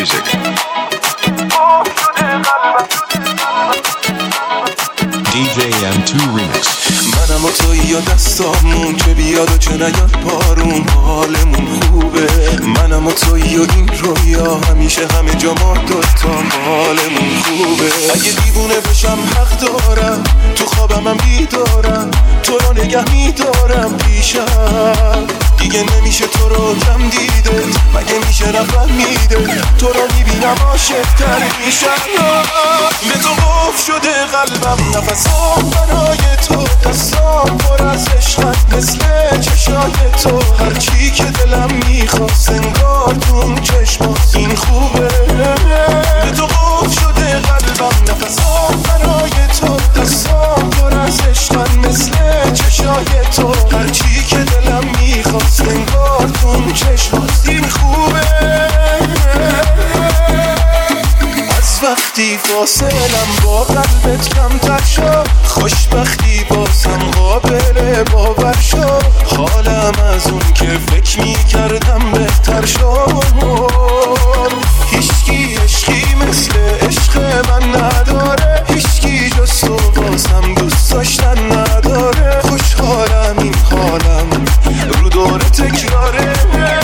music. DJ M2 Remix. منم و توی یا دستامون چه بیاد و چه نیاد بارون حالمون خوبه. منم و توی و این رویا همیشه همه جا ما دوتا حالمون خوبه. اگه دیوونه بشم حق دارم تو خوابم هم بیدارم تو رو نگه میدارم پیشم. دیگه نمیشه تو رو کم دیده مگه میشه رفتن میده تو رو میبینم عاشق‌تر میشم. به تو قفل شده قلبم نفسام برای تو دستام پر از عشقت مثل چشای تو هرچی که دلم میخواست انگار تو چشمات این خوبه. به تو قفل شده قلبم نفسام برای تو دستام پر از عشقت مثل چشای تو هرچی که دلم میخواست انگار تو چشمات این خوبه. از وقتی فاصلم با قلبت کمتر شد خوشبختی بازم قابل باور شد. حالم از اون که فکر میکردم بهتر شد. هیچکی عشقی مثل عشق من نداره هیچکی جز تو بازم دوست داشتن نداره. خوشحالم این حالم رو دور تکراره.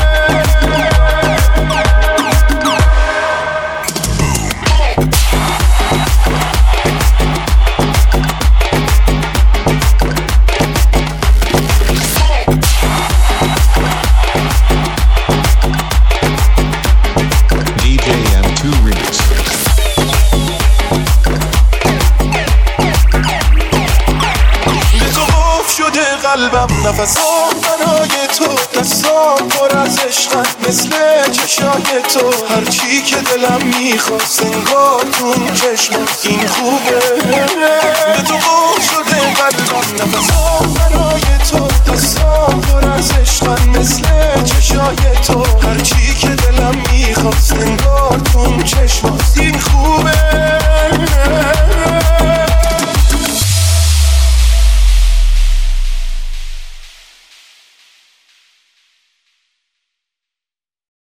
قلبم نفسام برای تو دستام پر از عشقت مثل چشای تو هرچی که دلم میخواست انگار تو چشمات این خوبه. به تو قفل شده قلبم نفسام برای تو دستام پر از